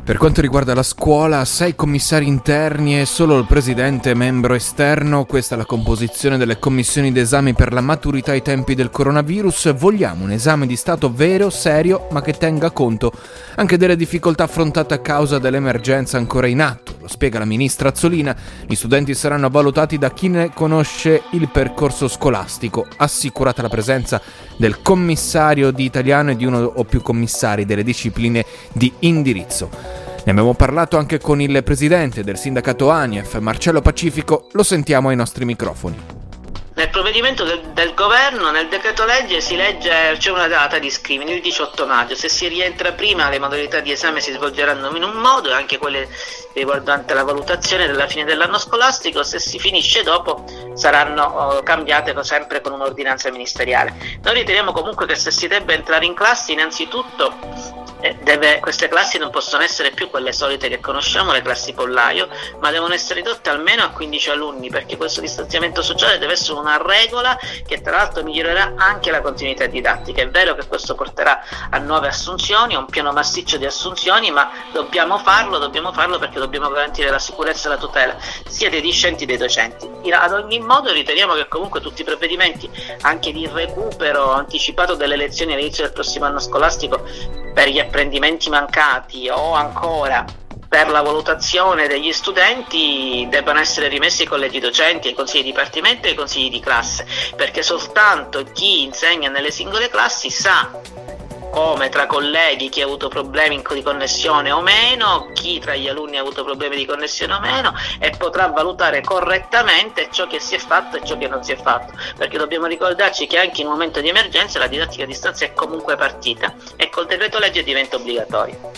Per quanto riguarda la scuola, 6 commissari interni e solo il presidente membro esterno. Questa è la composizione delle commissioni d'esami per la maturità ai tempi del coronavirus. Vogliamo un esame di Stato vero, serio, ma che tenga conto anche delle difficoltà affrontate a causa dell'emergenza ancora in atto. Lo spiega la ministra Azzolina. Gli studenti saranno valutati da chi ne conosce il percorso scolastico, assicurata la presenza del commissario di italiano e di uno o più commissari delle discipline di indirizzo. Ne abbiamo parlato anche con il presidente del sindacato ANIEF, Marcello Pacifico, lo sentiamo ai nostri microfoni. Nel provvedimento del governo, nel decreto legge si legge, c'è una data di screening, il 18 maggio, se si rientra prima le modalità di esame si svolgeranno in un modo e anche quelle riguardanti la valutazione della fine dell'anno scolastico, se si finisce dopo saranno cambiate sempre con un'ordinanza ministeriale. Noi riteniamo comunque che se si debba entrare in classi innanzitutto queste classi non possono essere più quelle solite che conosciamo, le classi pollaio, ma devono essere ridotte almeno a 15 alunni, perché questo distanziamento sociale deve essere una regola che tra l'altro migliorerà anche la continuità didattica. È vero che questo porterà a nuove assunzioni, a un piano massiccio di assunzioni, ma dobbiamo farlo perché dobbiamo garantire la sicurezza e la tutela sia dei discenti che dei docenti. Ad ogni modo riteniamo che comunque tutti i provvedimenti anche di recupero anticipato delle lezioni all'inizio del prossimo anno scolastico per gli apprendimenti mancati o ancora per la valutazione degli studenti debbano essere rimessi ai collegi docenti, ai consigli di dipartimento e ai consigli di classe, perché soltanto chi insegna nelle singole classi sa come tra colleghi chi ha avuto problemi di connessione o meno, chi tra gli alunni ha avuto problemi di connessione o meno, e potrà valutare correttamente ciò che si è fatto e ciò che non si è fatto, perché dobbiamo ricordarci che anche in un momento di emergenza la didattica a distanza è comunque partita e col decreto legge diventa obbligatoria.